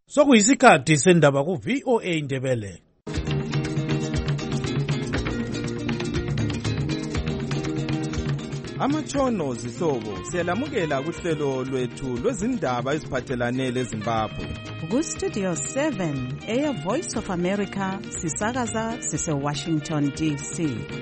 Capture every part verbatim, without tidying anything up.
Sokuyisikhathi sendaba ku V O A Indebele. Amatshono zihlobo siyalamukela kuhlelo lwethu lwezindaba eziphathelane leZimbabwe. Ku Studio seven eya Voice of America sisakaza sise Washington D C.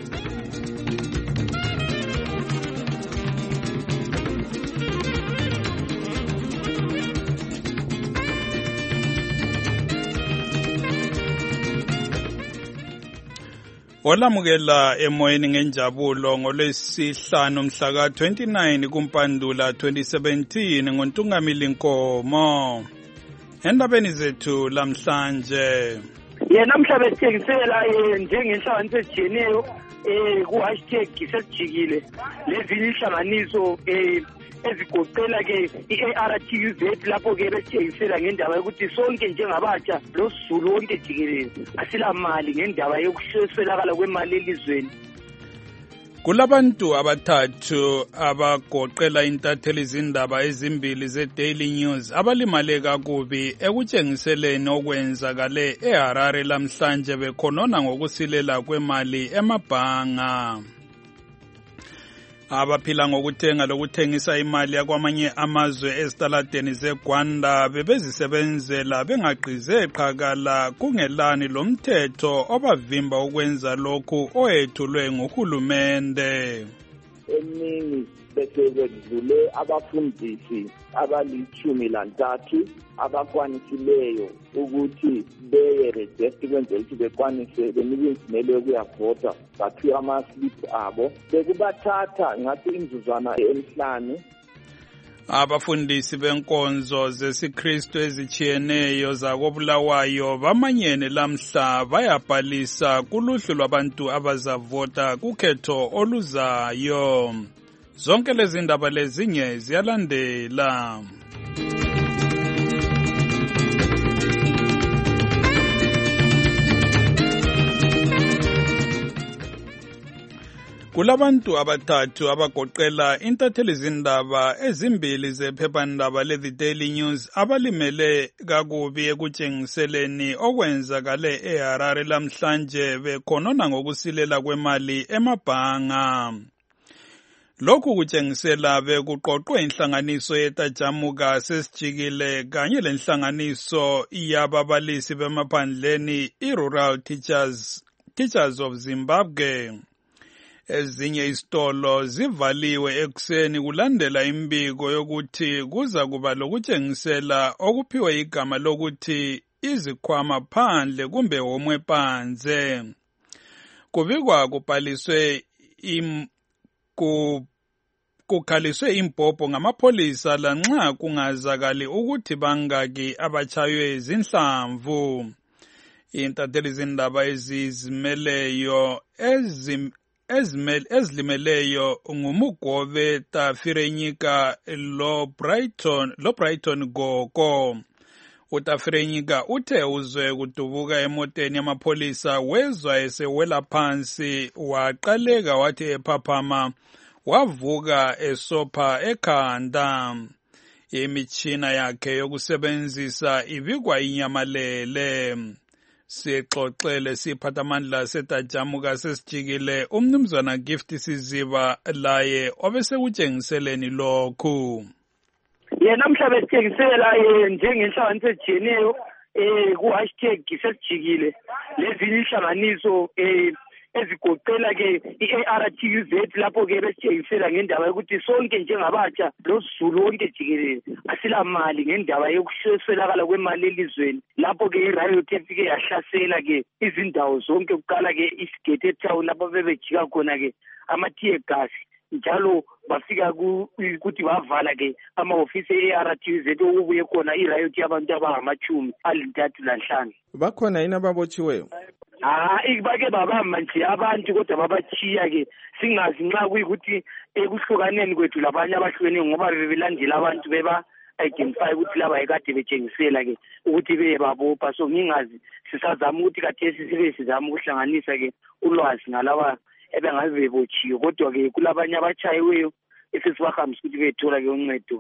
Olamukela emoyeni ngenjabulo ngolwesihlanu mhla ka twenty-nine kuMpandula twenty seventeen ngoNtungamili Nkomo. Endabeni zethu lamhlanje. Yena mhla besithengisela njengenhlanganiso ejiyeneyo eh ku hashtag sesijikile lezinye inhlanganiso eh ezigoqela ke i-A R T U Z lapho ke besithengisela ngendaba yokuthi sonke njengabatsha losizulu wonke jikelele asila mali ngendaba yokuswelakala kwemali elizweni. Kulabantu abathathu abagoqela intatheli izindaba ezimbili ze-Daily News abalimale kakubi ekutshengiseleni okwenzakale eHarare lamhlanje bekhonona ngokusilela kwemali emabhanga. Abaphila ngokuthenga lokuthengisa imali yakwamanye amazwe ezitaladeni zeGwanda bebezisebenzela bengaqhize qhakala kungelani lomthetho obavimba ukwenza lokhu oyethulwe nguhulumende. Eningi bese bedlule abafundisi abalithumi lantathu abakwanisileyo ukuthi beye register kwenzela ukuthi bekwanise benikwe imvumelelo yokuyavota bathiwa ama-slip abo bekubathatha ngathi imizuzwana emihlanu. Abafundisi benkonzo zesiKristu ezichiyeneyo zakobulawayo bamanyene lamhla bayabhalisa kuluhlu lwabantu abazavota kukhetho oluzayo. Zonke lezi ndaba lezinye ziyalandela. Kulabantu abathathu abagoqela intatheli izindaba ezimbili zephephandaba le-The Daily News abalimele kakubi ekutshengiseleni okwenzakale eHarare lamhlanje bekhonona ngokusilela kwemali emabhanga. Lokhu kutshengisela bekuqoqwe inhlanganiso yetajamuka sesijikile kanye lenhlanganiso yababalisi bemaphandleni i-Rural Teachers, Teachers of Zimbabwe. Ezinye izitolo zivaliwe ekuseni kulandela imbiko yokuthi kuza kuba lokutshengisela okuphiwe igama lokuthi izikhwama phandle kumbe homwe phanze. Kubikwa kubhaliswe im ku kukhaliswe impopho ngamapholisa lanxa kungazakali ukuthi bangaki abachaywe izinhlamvu. Intatheli izindaba ezizimeleyo ezim ezilimeleyo ngumugobe Tafirenyika lo Brighton lo Brighton Goko. UTafirenyika uthe uzwe kudubuka emoteni yamapholisa wezwa esewela phansi waqaleka wathi ephaphama wavuka esopha ekhanda. Imitshina yakhe yokusebenzisa ibikwa inyamalele. Sixoxele siphathamandla setajamuka sesijikile umnumzana Gift Siziba laye obesekutshengiseleni lokhu. Yena mhla besithengisela njengenhlanganiso ejiyeneyo eh ku hashtag sesijikile lezinye inhlanganiso eh ezigoqela ke i-A R T U Z lapho ke besithengisela ngendaba yokuthi sonke njengabatsha losizulu wonke jikelele asila mali ngendaba yokuswelakala kwemali elizweni. Lapho ke i-riot efike yahlasela ke izindawo zonke kuqala ke isigate town lapho bebejika khona ke ama-tear gas njalo bafika ukuthi bavala ke amahofisi e-A R T U Z okubuye khona i-riot yabantu abangamachumi alintathu lanhlanu. Bakhona yini ababotshiweyo? Ah ikubake babamba nje abantu kodwa babachiya ke singazi nxa kuyikuthi ekuhlukaneni kwethu labanye abahlukene ngoba bebelandela abantu beba identify ukuthi laba ekade betshengisela ke ukuthi beye babopha. So ngingazi sisazama ukuthi kathesi sibe sizama ukuhlanganisa ke ulwazi ngalaba ebengabe bebotshiwe kodwa ke kulabanye abachayiweyo esesibahambisa ukuthi bethola ke uncedo ke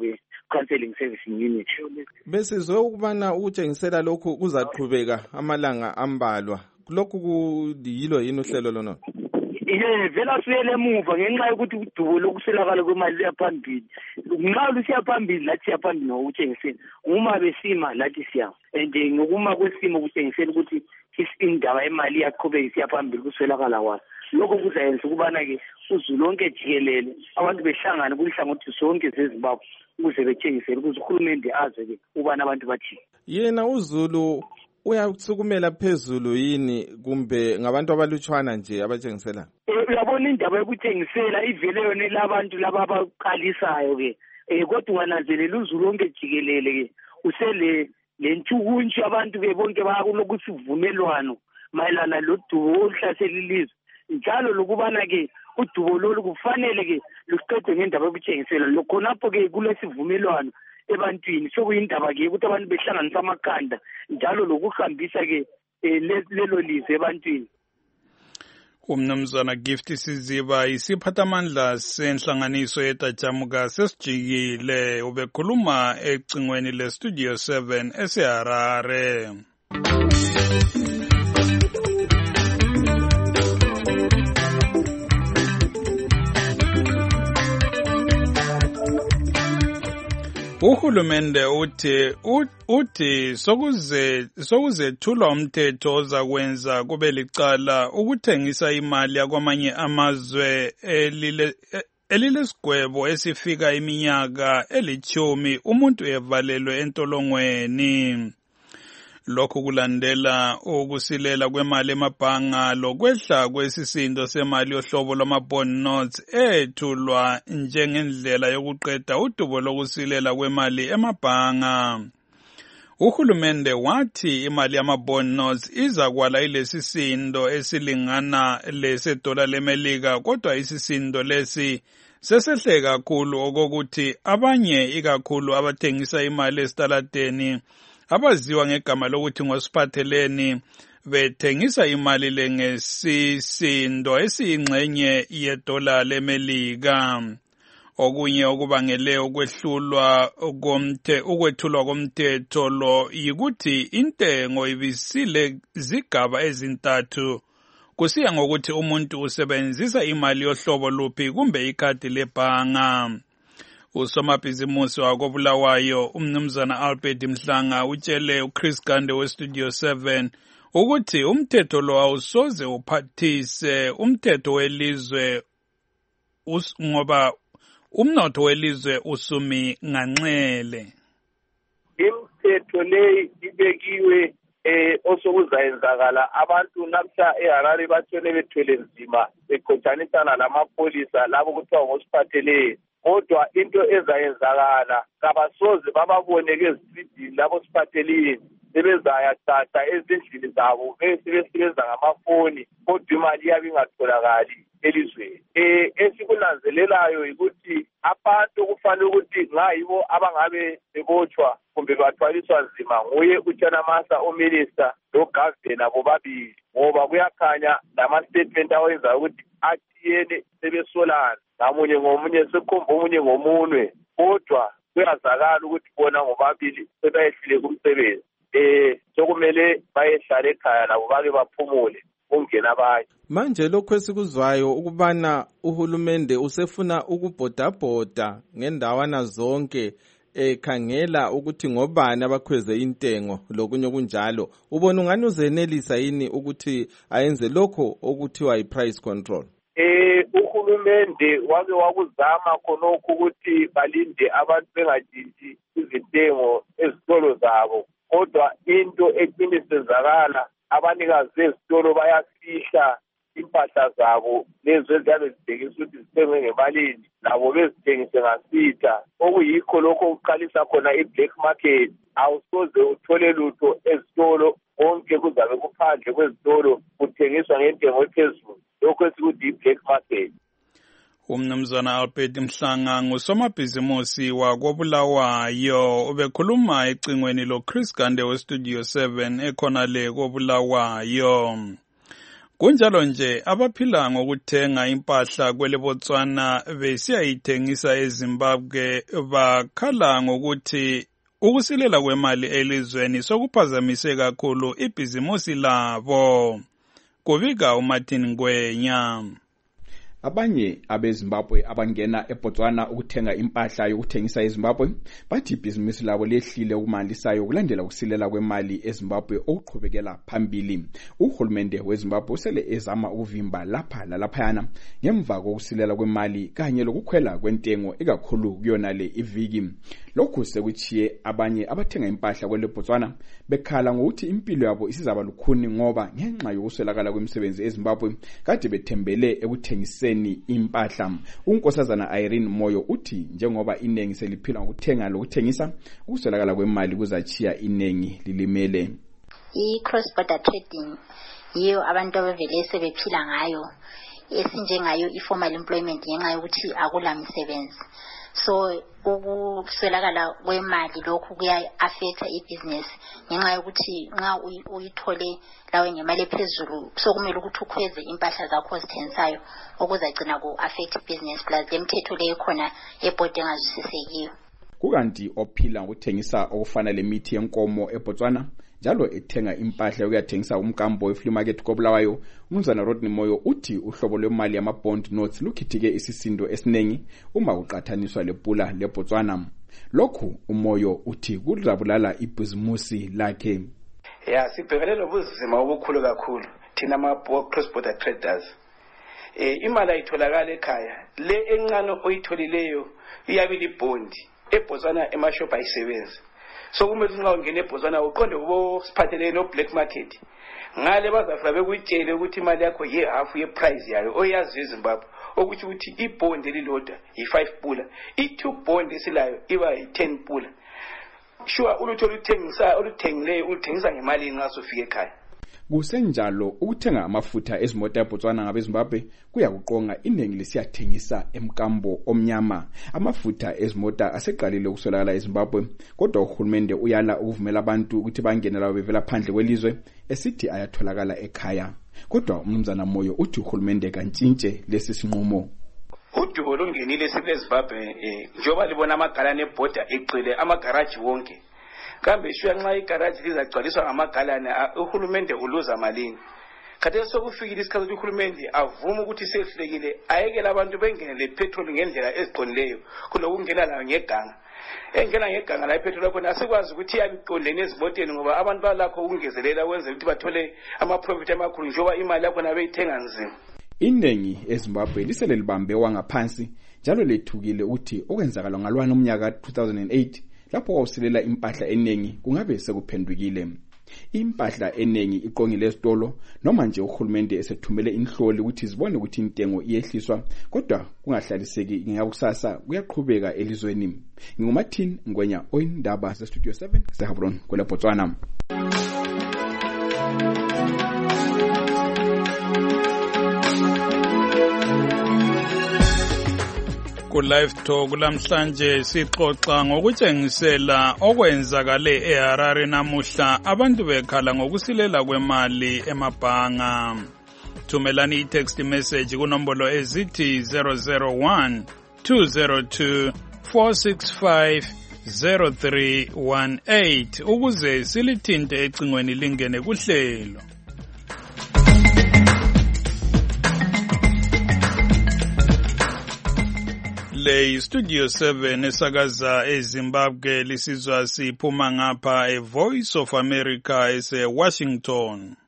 counseling servicing unit. Besizwe ukubana ukutshengisela lokhu kuzaqhubeka amalanga ambalwa. Lokhu kuyilo yini uhlelo lona? Ye vela siyele emuva ngenxa yokuthi udubo lokuswelakala kwemali yaphambili. Nxa lusiya phambili lathi yaphambili ngokutshengisela. Uma besima lathi siya. And ngokuma kwesimo kutshengisela ukuthi indaba yemali yaqhubeka isiya phambili kuswelakala kwayo. Lokho kuzayenza ukubana ke uzulu lonke jikelele abantu behlangana kulihlangothi sonke zeZimbabwe ukuze betshengisele ukuze uhulumende aze ke ubana abantu bathi. Yena uzulu uyasukumela phezulu yini kumbe ngabantu abalutshwana nje abatshengisela? Eh uyabona indaba yokutshengisela ivele yona labantu laba abaqalisayo ke. Eh kodwa ungananzelela uzulu lonke jikelele ke usele lentshukuntshu abantu ke bonke bakulokuthi uvumelwano mayelana lodubo oluhlasela ilizwe. Njalo lokubana ke udubo lolu kufanele ke luqedwe ngendaba yokutshengisela lokhonapho ke kulesivumelwano ebantwini sokuyindaba ke ukuthi abantu behlanganisa amakhanda njalo lokuhambisa ke lelo lizwe ebantwini. Umnumzana Gift Siziba isiphathamandla senhlanganiso yetajamuka sesijikile ubekhuluma ecingweni le Studio seven eseHarare. Uhulumende uthi uthi sokuze sokuzethula umthetho ozakwenza kube licala ukuthengisa imali yakwamanye amazwe elile elilesigwebo esifika iminyaka elithumi umuntu evalelwe entolongweni. Lokhu kulandela ukusilela kwemali emabhanga lokwehla kwesisindo semali yohlobo lwama-bond notes ethulwa njengendlela yokuqeda udubo lokusilela kwemali emabhanga. Uhulumende wathi imali yama-bond notes izakwala ilesisindo esilingana lesedola lemelika kodwa isisindo lesi sesehle kakhulu okokuthi abanye ikakhulu abathengisa imali esitaladeni abaziwa ngegama lokuthi ngosiphatheleni bethengisa imali le ngesisindo esiyingxenye yedola lemelika. Okunye okubangele ukwehlulwa komthe ukwethulwa komthetho lo yikuthi intengo ibisile zigaba ezintathu kusiya ngokuthi umuntu usebenzisa imali yohlobo luphi kumbe ikhadi lebhanga. Usomabhizimusi wakobulawayo umnumzana Albert Mhlanga utshele uChris Gande weStudio seven ukuthi umthetho lo awusoze uphathise umthetho welizwe ngoba umnotho welizwe usumi nganxele. Imithetho le ibekiwe eh osokuzayenzakala abantu namhla eHarare bathwele bethwele nzima beqothanisana lamapolisa labo kuthiwa ngosiphatheleni. Kodwa into ezayenzakala kabasoze bababone ke ezidini labo siphatheleni sebezayathatha ezindlini zabo besebenza ngamafoni kodwa imali yabe ingatholakali elizweni. Eh esikunanzelelayo ukuthi abantu kufanele ukuthi ngayibo abangabe bebotshwa kumbe bathwaliswa nzima nguye uTshanamasa ominister loGavana bobabili ngoba kuyakhanya nama statement awenza ukuthi athiyene sebesolana ngamunye ngomunye sekhomba omunye ngomunwe kodwa kuyazakala ukuthi bona ngobabili sebayehlile kumsebenzi. Eh sokumele bayehlala ekhaya labo bake baphumule ungena abanye. Manje lokho esikuzwayo ukubana uhulumende usefuna ukubhodabhoda ngendawana zonke ekhangela ukuthi ngobani abakhweze intengo lokunye kunjalo. Ubona ungani uzenelisa yini ukuthi ayenze lokho okuthiwa i-price control? Eh uhulumende wake wakuzama khonokho ukuthi balinde abantu bengajinji izintengo ezitolo zabo kodwa into eqinisezakala abanikazi bezitolo bayafihla impahla zabo lezo eziyabe zithengisa ukuthi zithengwe ngemalini nabo bezithengise ngasitha okuyikho lokho ukuqalisa khona i-black market. Awusoze uthole lutho ezitolo konke kuzabe kuphandle kwezitolo kuthengiswa ngentengo ephezulu lokho esikuthi i-black market. Umnumzana Albert Mhlanga ngusomabhizimusi wakobulawayo ubekhuluma ecingweni lo Chris Gande weStudio seven ekhona le kobulawayo. Kunjalo nje abaphila ngokuthenga impahla kwele Botswana besiyayithengisa eZimbabwe bakhala ngokuthi ukusilela kwemali elizweni sokuphazamise kakhulu ibhizimusi labo. Kubika uMartin Ngwenya. Abanye abeZimbabwe abangena eBotswana ukuthenga impahla yokuthengisa eZimbabwe bathi ibhizinisi labo lehlile ukumalisayo kulandela ukusilela kwemali eZimbabwe okuqhubekela phambili. Uhulumende weZimbabwe usele ezama ukuvimba lapha lalaphayana ngemva kokusilela kwemali kanye lokukhwela kwentengo ikakhulu kuyona le iviki. Lokhu sekuchiye abanye abathenga impahla kwele Botswana bekhala ngokuthi impilo yabo isizaba lukhuni ngoba ngenxa yokuswelakala kwemisebenzi eZimbabwe kade bethembele ekuthengiseni impahla. Unkosazana Irene Moyo uthi njengoba inengi seliphila ngokuthenga lokuthengisa ukuswelakala kwemali kuzachiya inengi lilimele. I-cross border trading yiyo abantu abavele sebephila ngayo esinjengayo i-formal employment ngenxa yokuthi akula misebenzi. So ukuswelakala kwemali lokhu kuya affect ibusiness ngenxa yokuthi nxa uyithole lawe ngemali ephezulu sokumele ukuthi ukhweze impahla zakho ozithengisayo okuzagcina ku affect business plus lemithetho le khona ebhodi engazwisisekiyo. Kukanti ophila ngokuthengisa okufana lemithi yenkomo eBotswana njalo ethenga impahla yokuyathengisa umkambo eflea market koBulawayo, uMnumzana Rodney Moyo uthi uhlobo lwemali yama-bond notes lukhithike isisindo esinengi uma kuqathaniswa lepula leBotswana. Lokhu uMoyo uthi kuzabulala ibhizimusi lakhe. Ya sibhekele lobuzima obukhulu kakhulu thina ama-cross border traders. Eh imali ayitholakala ekhaya le encane oyitholileyo iyabe libondi eBotswana emashop ayisebenzi. So kumele nxa ungena eBotswana uqonde kubo siphathelene no black market ngale bazafika bekutshele ukuthi imali yakho ye half ye price yayo oyazi eZimbabwe ukuthi ukuthi ibond elilodwa yi five pula i-two bond esilayo iba yi ten pula. Sure ulutho luthengisa oluthengileyo uluthengisa ngemali nxa sofika ekhaya. Kusenjalo ukuthenga amafutha ezimota eBotswana ngabeZimbabwe kuyakuqonga inengi lesiyathengisa emkambo omnyama. Amafutha ezimota aseqalile ukuswelakala eZimbabwe kodwa uhulumende uyala ukuvumela abantu ukuthi bangene labo bevela phandle kwelizwe esithi ayatholakala ekhaya. Kodwa uMnumzana Moyo uthi uhulumende kantshintshe lesi sinqumo. Udubo lungenile sileZimbabwe njoba libona amagalane eborder eqile amagaraji wonke. Kambe shuya nxa igaraji lizagcwaliswa ngamagalane uhulumende uluza malini. Khathesi sokufikile isikhathi ukuthi uhulumende avuma ukuthi sehlekile ayekela abantu bengene le petrol ngendlela eziqondileyo kulokungena layo ngeganga. Engena ngeganga la ipetrol khona asikwazi ukuthi yabiqondene ezimoteni ngoba abantu balakho ukungezelela kwenza ukuthi bathole ama profit amakhulu njoba imali yakho nabe ithenga nzima. Inengi eZimbabwe lisele libambe wangaphansi njalo lethukile uthi okwenzakala ngalwana umnyaka two thousand eight lapho kwawusilela impahla enengi kungabe sekuphendukile. Impahla enengi iqongile esitolo noma nje uhulumende esethumele inhloli ukuthi zibone ukuthi intengo iyehliswa kodwa kungahlaliseki ngakusasa kuyaqhubeka elizweni. NginguMartin Ngwenya oyindaba ze Studio seven seHabron kwele Botswana. Ku-Live Talk lamhlanje sixoxa ngokutshengisela okwenzakale eHarare namuhla abantu bekhala ngokusilela kwemali emabhanga. Thumelani i-text message kunombolo ezithi zero zero one two zero two four six five zero three one eight ukuze silithinte ecingweni lingene kuhlelo. Le Studio seven esakaza eZimbabwe lisizwa siphuma ngapha eVoice of America ese Washington.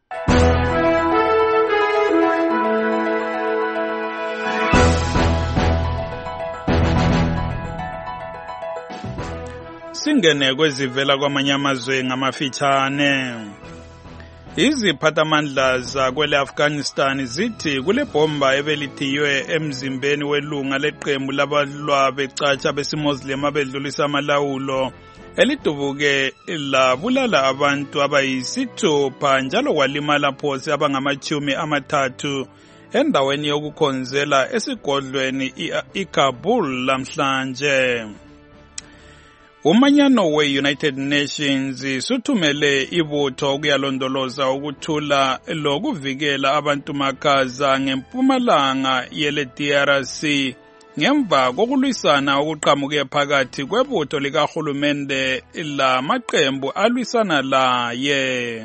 Singene kwezivela kwamanye amazwe ngamafitshane. Iziphathamandla zakwele Afghanistan zithi kule bomba ebelithiywe emzimbeni welunga leqembu labalwa becatsha besimuslim abedlulisa amalawulo elidubuke labulala abantu abayisithupha njalo kwalimala phosi abangamachumi amathathu endaweni yokukhonzela esigodlweni iKabul lamhlanje. Umanyano we-United Nations suthumele ibutho ukuyalondoloza ukuthula lokuvikela abantu makaza ngempumalanga yele D R C ngemva kokulwisana okuqhamuke phakathi kwebutho likahulumende lamaqembu alwisana laye.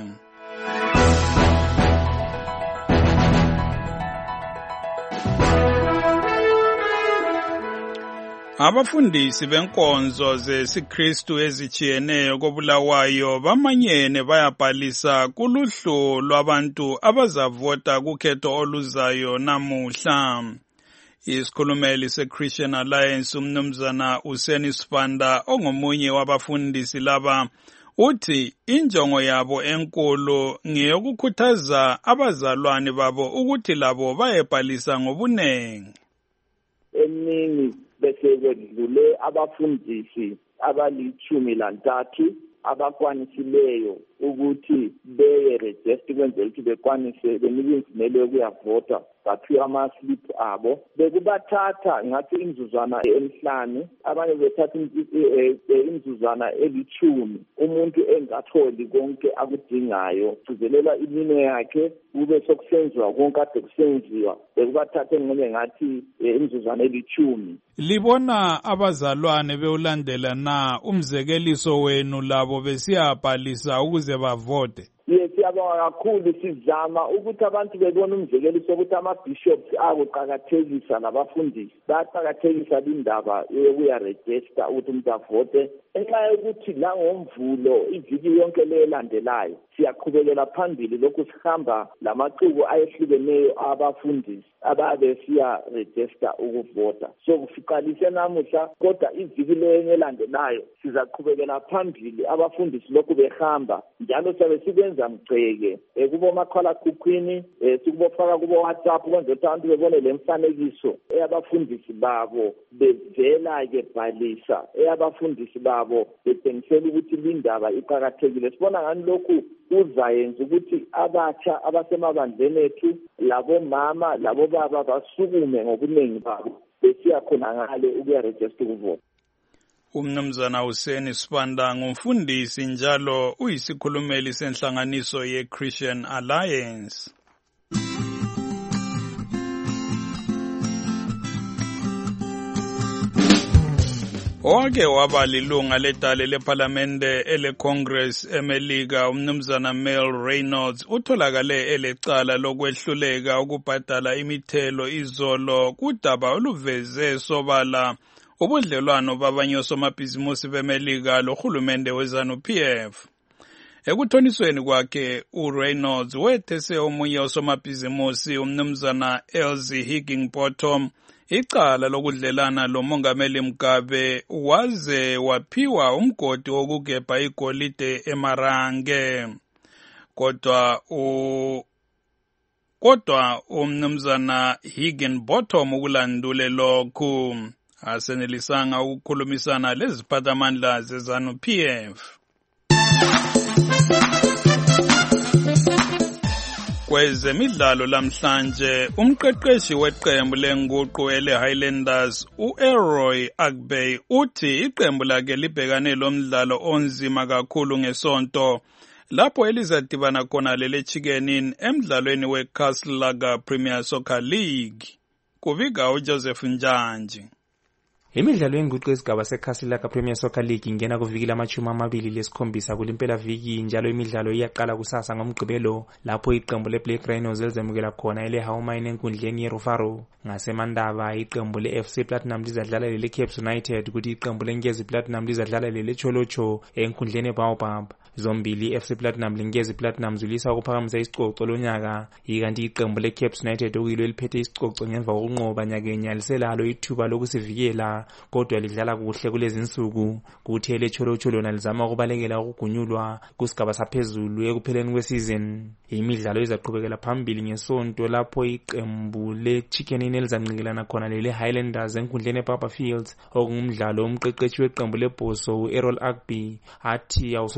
Abafundisi benkonzo zesiKristu ezijiyeneyo koBulawayo bamanyene bayabhalisa kuluhlu lwabantu abazavota kukhetho oluzayo namuhla. Isikhulumeli seChristian Alliance umnumzana Useni Sibanda ongomunye wabafundisi laba uthi injongo yabo enkulu ngeyokukhuthaza abazalwane babo ukuthi labo bayebhalisa ngobunengi. Eningi bese kwedlule abafundisi abalichumi lantathu abakwanisileyo ukuthi beye register kwenzela ukuthi bekwanise benikwe imvumelelo yokuyavota baphiwa ama-slip abo. Bekubathatha ngathi imzuzwana emihlanu, abanye bethatha imzuzwana elithumi, umuntu engatholi konke akudingayo, kuzelela imino yakhe kube sokusenziwa konke ade kusenziwa. Bekubathatha ngene ngathi imzuzwana elithumi. Libona abazalwane bewulandela na umzekeliso wenu labo besiyabhalisa ukuze bavote? Yes, siyabonga kakhulu sizama ukuthi abantu bebone umzekeliso ukuthi ama-bishops akuqakathekisa nabafundisi baqakathekisa indaba yokuyaregister ukuthi umuntu avote. Enxa yokuthi la ngomvulo iviki yonke lelandelayo siyaqhubekela phambili lokhu sihamba lamaciko ayehlukeneyo abafundisi ababe siya register ukuvota. So kusiqalise namuhla kodwa iviki lelandelayo sizaqhubekela phambili abafundisi lokhu behamba njalo sabe sibenza mgceke kubomakhala khukhwini sikubofaka kubo WhatsApp kwenza ukuthi abantu bebone lemfanekiso eyabafundisi babo bevela ke bhalisa eyabafundisi babo bethengisela ukuthi lindaba iqhakathekile. Sibona ngani lokhu uzayenza ukuthi abatsha abasemabandleni ethu labo mama labo baba basukume ngobuningi babo besiya khona ngale ukuyaregister ukuvota. Umnumzana Useni Sibanda ngumfundisi njalo uyisikhulumeli senhlanganiso ye-Christian Alliance. Owake waba lilunga ledale leParlamente ele-Congress eMelika umnumzana Mel Reynolds utholakale elecala lokwehluleka ukubhadala imithelo izolo kudaba oluveze sobala ubudlelwano babanye osomabhizimusi beMelika lohulumende weZanu-P F. Ekuthonisweni kwakhe uReynolds wethese omunye osomabhizimusi umnumzana Elsie Higginbottom icala lokudlelana lomongameli Mugabe waze waphiwa umgodi wokugebha igolide eMarange. Kodwa u kodwa umnumzana Higginbottom ukulandule lokhu asenelisanga ukukhulumisana leziphathamandla zeZanu-P F. Kwezemidlalo lamhlanje umqeqeshi weqembu lenguqu ele-Highlanders u-Elroy Agbey uthi iqembu lakhe libhekane lomdlalo onzima kakhulu ngesonto lapho elizadibana khona lele-Chicken emdlalweni we-Castle Lager Premier Soccer League. Kubika uJoseph Njanji. Imidlalo yenguqu yesigaba seCastle Lager Premier Soccer League ingena kuviki lamachumi amabili lesikhombisa kulimpela viki njalo imidlalo iyaqala kusasa ngomgqibelo lapho iqembu leBlack Rhinos elizemukela khona eleHaumine enkundleni yeRufaro. Ngasemandaba iqembu le-F C Platinum lizadlala lele-Cape United kuthi iqembu leNgezi Platinum lizadlala lele-Cholocho enkundleni eBaobab. Zombili i-F C Platinum leNgezi Platinum zulisa ukuphakamisa isicoco lonyaka ikanti iqembu le-Cape United okuyilo eliphethe isicoco ngemva kokunqoba nyakenya liselalo ithuba lokusivikela kodwa lidlala kuhle kulezi insuku kuthi ele-Cholocho lona lizama ukubalekela ukugunyulwa kusigaba saphezulu ekupheleni kwesizini. Imidlalo izaqhubekela phambili ngesonto lapho iqembu le-Chicken elizanqikelana khona lele-Highlanders enkundleni ePapa Fields okungumdlalo umqeqeshi weqembu lebhoso u-Errol Agby athi awusoze ube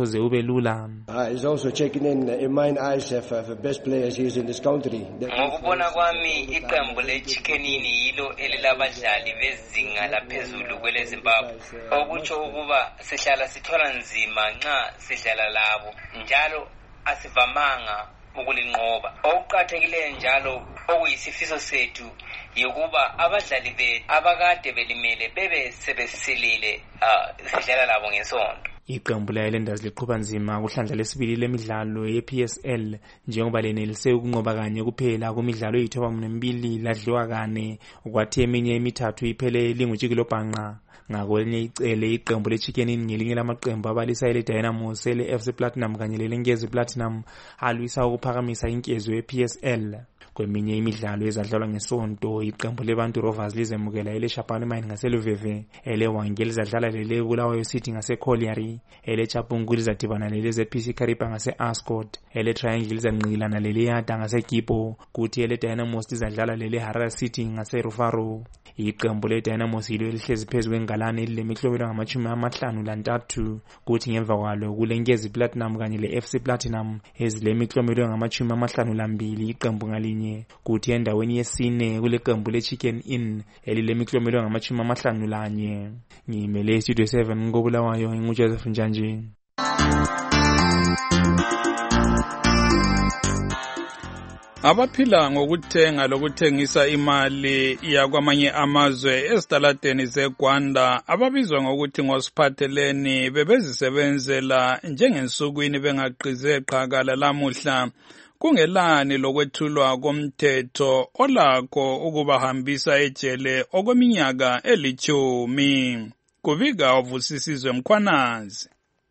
lula. He's also checking in, in mine eyes, have uh, the best players here in this country. Ngokubona kwami iqembu leChickenini yilo elilabadlali bezinga laphezulu kwele Zimbabwe. Okutsho ukuba sihlala sithola nzima nxa sidlala labo. Njalo asivamanga ukulinqoba. Okuqathekileyo njalo okuyisifiso sethu yokuba abadlali bethu abakade belimele bebe sebesilile sidlala labo ngesonto. Iqembu le-Highlanders liqhuba nzima kuhlandla lesibili lemidlalo ye-P S L njengoba lenelise ukunqoba kanye kuphela kumidlalo eyithoba mbili ladliwa kane kwathi eminye emithathu iphele lingutshikilobhanqa. Ngakwelinye icele iqembu leChickenini ngelinye lamaqembu abalisa ele-Dynamos ele-F C Platinum kanye lelenkezi Platinum alwisa ukuphakamisa inkezo ye-P S L. Kweminye imidlalo ezadlalwa ngesonto iqembu leBantu Rovers lizemukela ele-Chapani Mine ngaseluveve, ele-Wange lizadlala lele-Bulawayo City ngase-Colliery, ele-Chapungu lizadibana lele-Z P C Karipa ngase-Ascot, ele-Triangle lizanqilana lele-Yata ngase-Kipo, kuthi ele-Dynamos lizadlala lele-Harare City ngase-Rufaro. Iqembu le-Dynamos yilo elihlezi phezu kwengalane elilemiklobelo ngamachumi amahlanu lantathu, kuthi ngemva kwalo kulenkezi Platinum kanye le-F C Platinum ezilemiklobelo ngamachumi amahlanu lambili iqembu ngalinye, kuthi endaweni yesine kuleqembu leChickenini elilemiklobelo ngamachumi amahlanu lanye. Ngimele Studio seven ngobulawayo nguJoseph Njanje. Abaphila ngokuthenga lokuthengisa imali yakwamanye amazwe ezitaladeni zeGwanda ababizwa ngokuthi ngosiphatheleni bebezisebenzela njengensukwini bengaqize qhakala lamuhla kungelani lokwethulwa komthetho olakho ukubahambisa ejele okweminyaka elithumi. Kuvika uvusisizwe Mkhwanazi.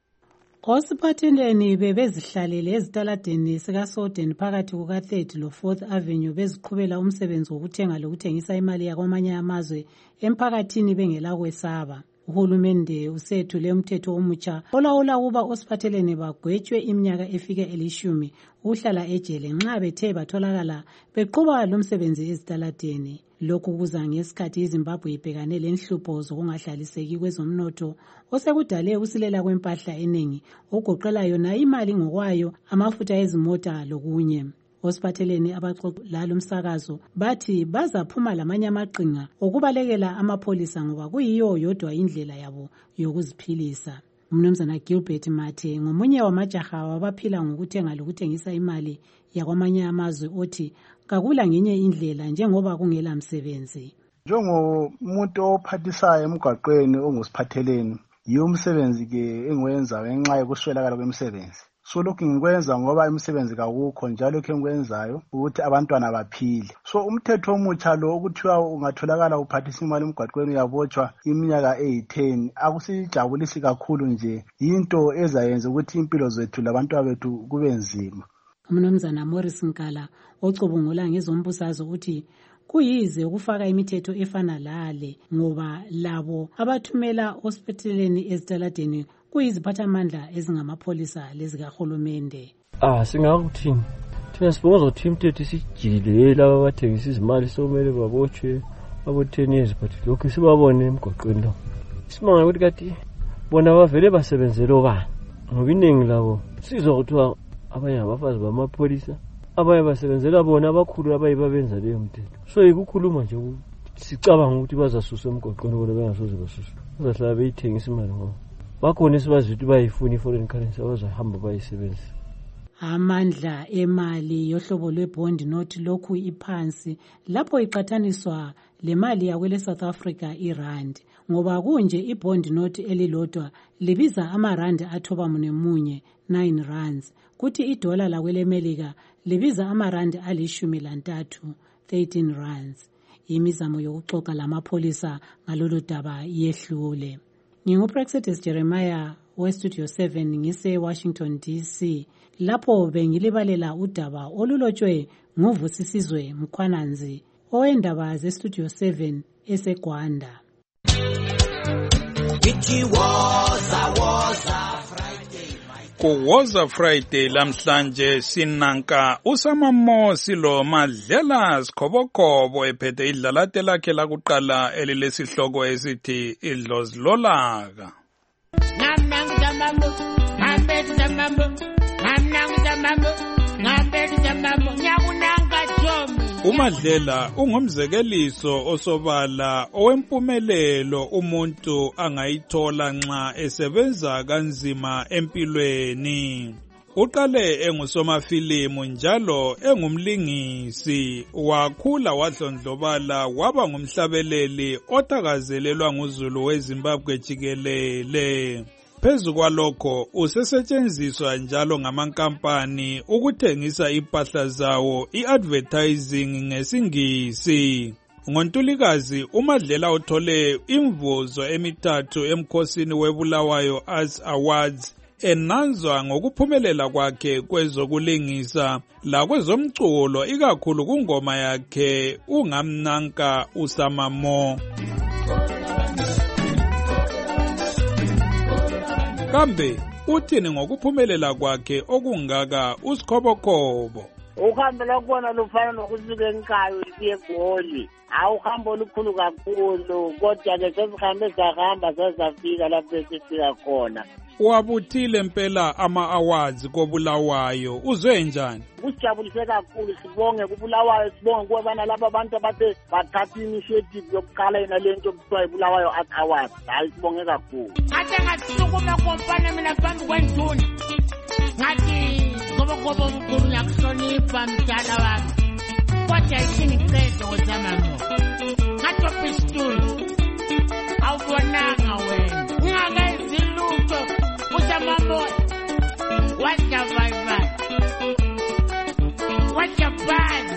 Osiphatheleni bebezihlalele ezitaladeni sikaSoden phakathi kuka-third lo-fourth Avenue beziqhubela umsebenzi wokuthenga lokuthengisa imali yakwamanye amazwe emphakathini bengela kwesaba. Uhulumende usethule umthetho omutsha olawula ukuba osiphatheleni bagwetshwe iminyaka efike elishumi uhlala ejele nxa bethe batholakala beqhuba lo msebenzi ezitaladeni. Lokhu kuza ngesikhathi iZimbabwe ibhekane lenhlupho zokungahlaliseki kwezomnotho osekudale ukusilela kwempahla eningi ogoqela yona imali ngokwayo, amafutha ezimota lokunye. Osiphatheleni abaxoxa lomsakazo bathi bazaphuma lamanye amaqhinga okubalekela amapholisa ngoba kuyiyo yodwa indlela yabo yokuziphilisa. Umnumzana Gilbert Mathe ngomunye wamajaha wabaphila ngokuthenga lokuthengisa imali yakwamanye amazwe othi kakula ngenye indlela njengoba kungela msebenzi. Njengomuntu ophathisayo emgwaqweni ongusiphatheleni yiyo umsebenzi ke engiwenza ngenxa yokuswelakala kwemisebenzi. So lokhu ngikwenza ngoba imisebenzi kakukho njalo lokho engikwenzayo ukuthi abantwana baphile. So umthetho omutsha lo ukuthiwa ungatholakala uphathisa imali emgwaqweni uyabotshwa iminyaka eyi-ten akusijabulisi kakhulu nje, into ezayenza ukuthi impilo zethu labantwana bethu kube nzima. Umnumzana Morris Nkala ocubungula ngezombusazwe uthi kuyize ukufaka imithetho efana lale ngoba labo abathumela osiphatheleni ezitaladeni kuyiziphathamandla ezingamapholisa lezikahulumende. Ah singakuthini? Thina sibonga ukuthi imithetho isijile laba abathengisa izimali somele babotshwe abo ten years but lokho sibabone emgwaqweni lo. Simanga ukuthi kati bona bavele basebenzela obani ngoba iningi labo sizwa ukuthi abanye abafazi bamapholisa abanye basebenzela bona abakhulu abayibabenza leyo mthetho. So ikukhuluma nje sicabanga ukuthi bazasuswa emgwaqweni bona bengasoze basuswe. Bazahlala beyithengisa imali ngoba bakhona sibazi ukuthi bayifuna i-foreign currency abazahamba bayisebenzisa. Amandla emali yohlobo lwe-bond note lokhu iphansi lapho iqathaniswa lemali yakwele South Africa irand ngoba kunje i-bond note elilodwa libiza amarandi athoba munemunye nine rands kuthi idola lakwele Melika libiza amarandi alishumi lantathu thirteen rands. Imizamo yokuxoxa lamapholisa ngalolu daba yehlule. NginguPraxedis Jeremiah weStudio seven ngise Washington D C lapho bengilibalela udaba olulotshwe nguvusisizwe Mkhwananzi owendaba zeStudio seven eseGwanda. Kuwoza Friday lamhlanje sinanka uSamamo Silo Madlela Sikhobokhobo ephethe idlalate lakhe lakuqala elilesihloko esithi Idlozilolaka. mambo ngamnangisa mambo ngabekisa mambo ngiyakunanga Jomi. uMadlela ungumzekeliso osobala owempumelelo umuntu angayithola nxa esebenza kanzima empilweni. Uqale engusomafilimu njalo engumlingisi, wakhula wadlondlobala waba ngumhlabeleli othakazelelwa nguZulu weZimbabwe jikelele. Phezu kwalokho usesetshenziswa njalo ngamankampani ukuthengisa impahla zawo i-advertising ngesingisi. NgoNtulikazi uMadlela uthole imvuzo emithathu emkhosini weBulawayo Arts Awards, enanzwa ngokuphumelela kwakhe kwezokulingisa lakwezomculo, ikakhulu kungoma yakhe Ungamnanka Usamamo. Kambe uthini ngokuphumelela kwakhe okungaka uSikhobokobo? Uhambo lakubona lufana nokusuka enkayo isiye eGoli. Awuhambo olukhulu kakhulu, kodwa ke sesihambe sahamba sazafika lapho sifika khona. Wabuthile impela ama-awards koBulawayo, uzwe njani? Kusijabulise kakhulu, sibonge kuBulawayo, sibonge kubana laba abantu abathe bathatha initiative yokuqala yena lento okuthiwa iBulawayo Art Awards. Hayi, sibonge kakhulu. Ngathi ngasukuma kompana mina phambi kwenduna. Ngathi Sikhobokobo mkhulu ngiyakuhlonipha mdala wami. Kodwa isiniqede ngozamamo. Ngatopha isitulo. Awubonanga wena. Ngingakayenzi lutho. Usamamo. Wajavaiva. Wajabani.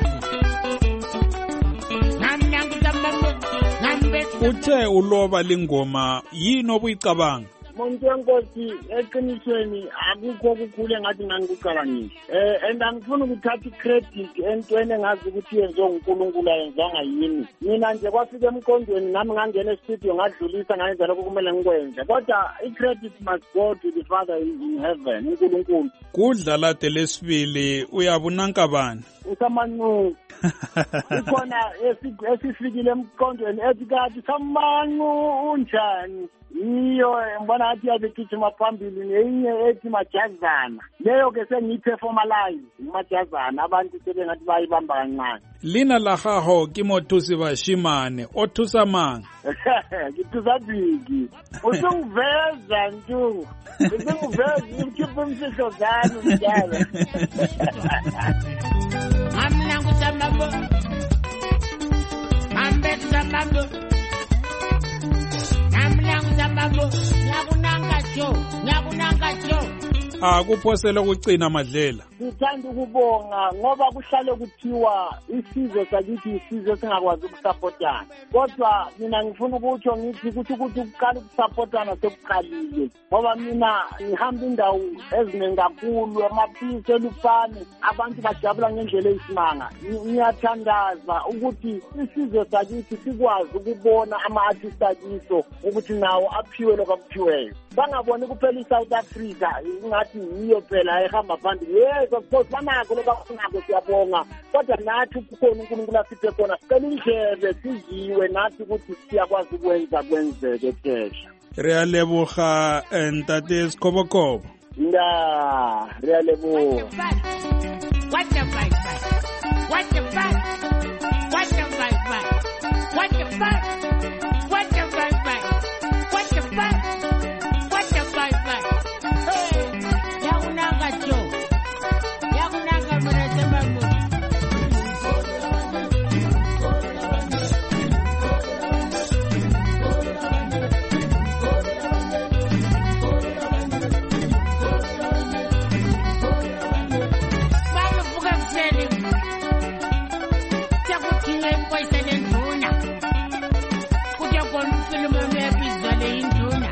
Ngamnangisa ngambethu. Uthe uloba lingoma yini obuyicabanga? Muntu wenkosi eqinisweni akukho okukhulu engathi ngangikucabangile. Eh and angifuni ukuthatha icredit entweni engazi ukuthi yenziwe uNkulunkulu ayenzanga yini. Mina nje kwafika emqondweni nami ngangena e-studio ngadlulisa ngayenza lokho kumele ngikwenze. Kodwa icredit must go to the Father in heaven, uNkulunkulu. Kudlala delesibili uyabunanka bani? Usamanu. Ikhona esifikile emqondweni ethi kathi Samanu unjani? Iyo ngibona athi yabegijima phambili nenye ethi Majazana. Leyo ke sengiyiperformalize Majazana, abantu sebengathi bayibamba kancane. Lina la gago ke Mothusi Bashimane othusa manga. Ngithusa biki. Usungiveza ntu. Usungiveza ukhipha imfihlo zami njalo. Amnangusa mambo. Ambetsa mambo. Amnangusa mambo. Nyakunanga jo. Nyakunanga jo. Akuphosela ukucina Madlela. Ngithanda ukubonga ngoba kuhlale kuthiwa isizwe sakithi isizwe singakwazi ukusupportana. Kodwa mina ngifuna ukuthi ngithi ukuthi ukuthi ukuqala ukusupportana sekuqalile. Ngoba mina ngihamba indawo eziningi kakhulu, amaphisi elufane, abantu bajabula ngendlela eyisimanga. Ngiyathandaza ukuthi isizwe sakithi sikwazi ukubona ama-artist akiso ukuthi nawo aphiwe lokho akuphiweyo. Bangaboni kuphela iSouth Africa ngathi yiyo phela ehamba phambili. Yes, of course banako lobafunako siyabonga. Kodwa nathi kukhona uNkulunkulu asiphe khona. Sicela indlebe siziwe nathi ukuthi siyakwazi ukwenza kwenzeke kesha. Realeboga Ntate Sikhobokobo. Nda, realeboga. What the fight fight? What the fight? What the fight fight? What the fight? What the fight fight? What the fight? What the fight fight? Hey, yakunanga jo. Yakunanga mwana tembamu. Baba buka mseli. Chakutinga mpoisa nenduna. Kuja kwa mfilimu mepizwa le induna.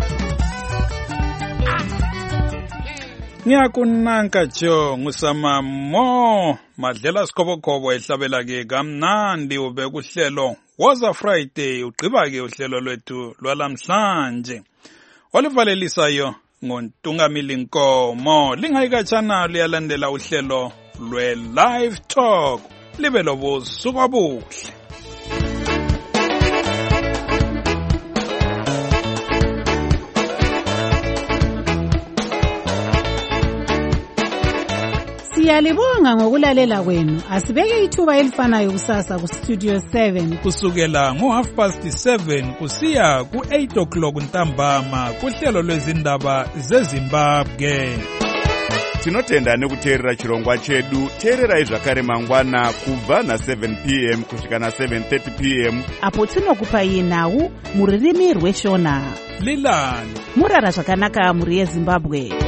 Ngiyakunanka jo ngusamamo. Madlela Sikhobokobo ehlabela ke kamnandi ube kuhlelo Woza Friday, ugqiba ke uhlelo lwethu lwalamhlanje olivalelisayo ngoNtungamili Nkomo. Lingayikatshana liyalandela uhlelo lwe Live Talk libe lobusuku obuhle. Siyalibonga ngokulalela kwenu. Asibeke ithuba elifanayo kusasa ku Studio seven kusukela ngo half past seven kusiya ku eight o'clock ntambama kuhlelo lwezindaba zeZimbabwe. Tinotenda nekuteerera chirongwa chedu. Teererai zvakare mangwana kubva na seven p m kusvika na seven thirty p m apo tinokupai nhau muririmi rweshona. Lilani murara zvakanaka muri yeZimbabwe.